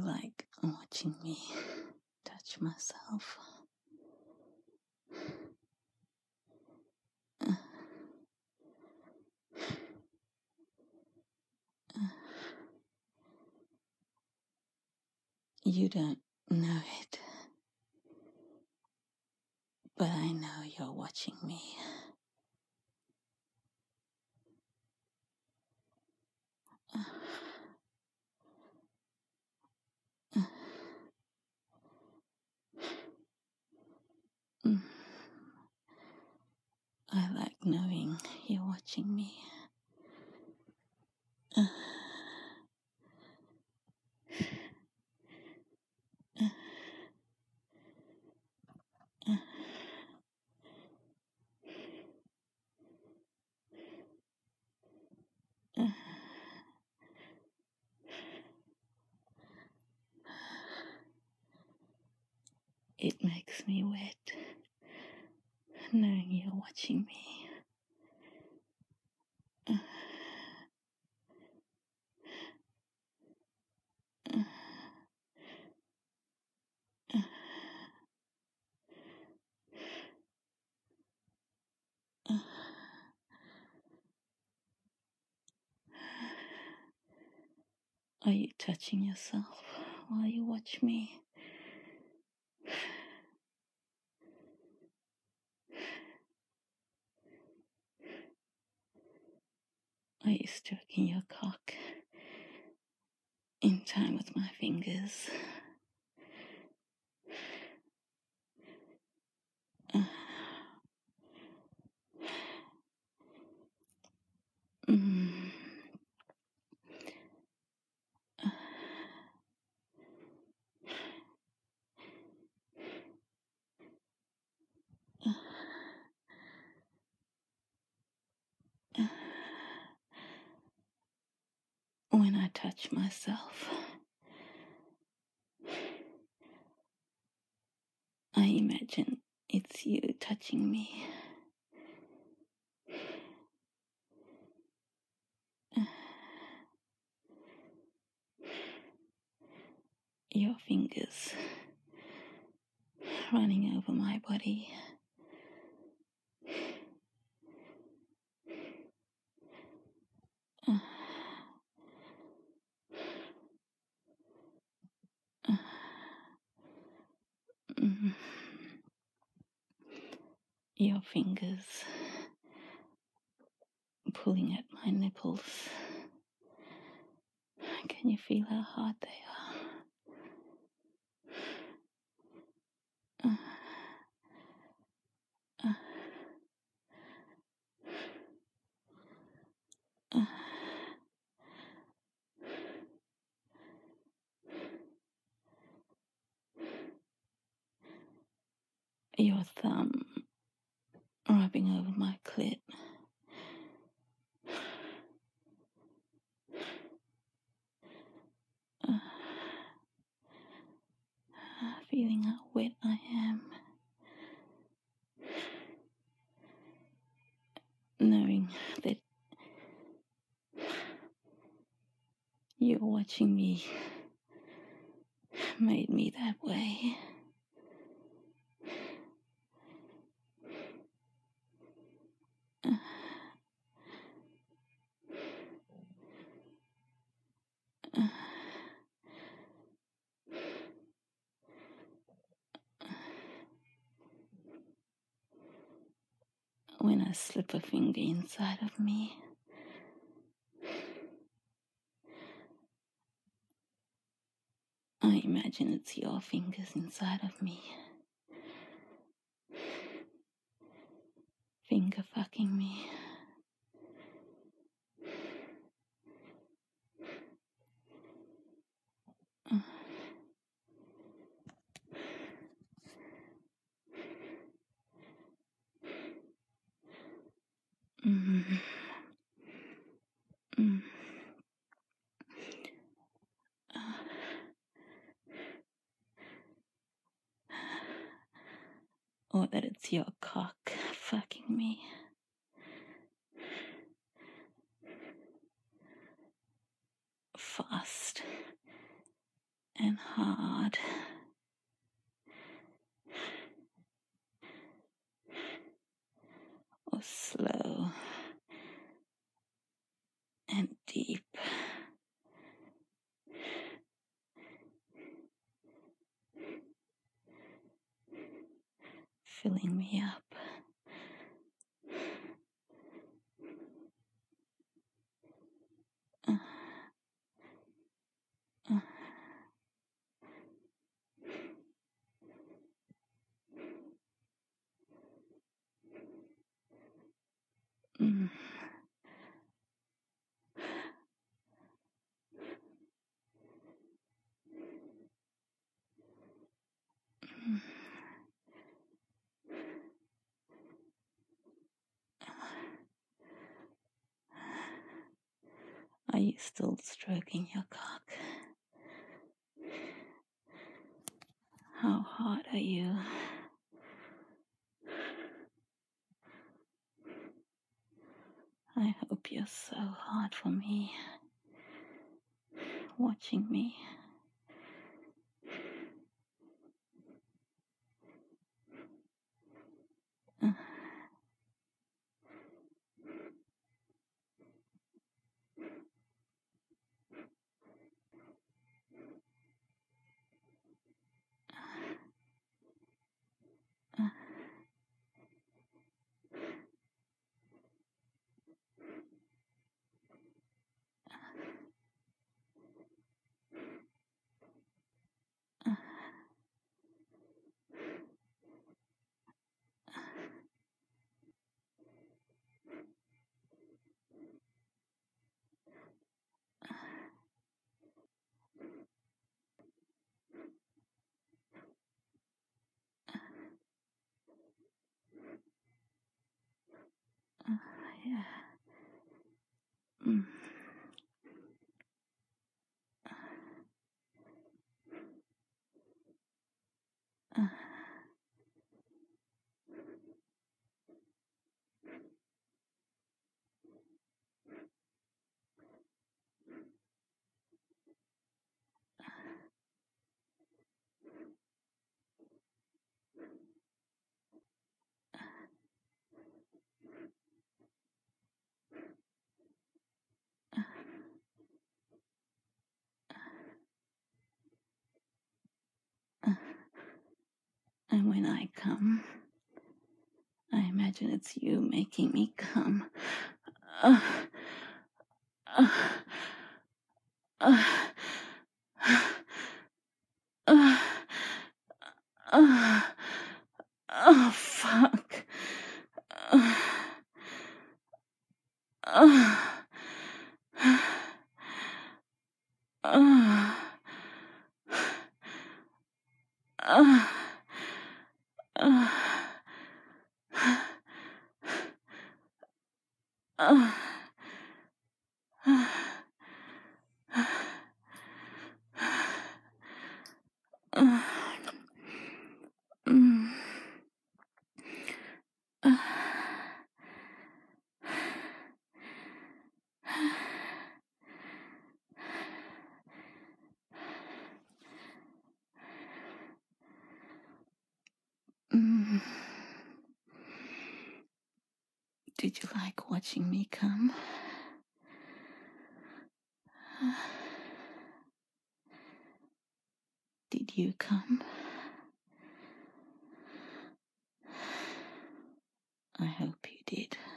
like watching me touch myself. You don't know it, but I know you're watching me. I like knowing you're watching me. It makes me wet, knowing you're watching me. Are you touching yourself while you watch me? Are you stroking your cock in time with my fingers? When I touch myself, I imagine it's you touching me. Your fingers running over my body. Your fingers pulling at my nipples. Can you feel how hard they are? Your thumb rubbing over my clit. Feeling how wet I am. Knowing that you're watching me made me that way. When I slip a finger inside of me, I imagine it's your fingers inside of me. Finger fucking me. Or that it's your cock fucking me. Fast and hard. Or slow and deep. Filling me up. Mm. Are you still stroking your cock? How hard are you? I hope you're so hard for me, watching me. Yeah. Mm. And when I come, I imagine it's you making me come. Uh, uh, uh, uh, oh, fuck. Uh, uh, uh, uh, uh, uh, mm, mm. Did you like watching me come? Did you come? I hope you did.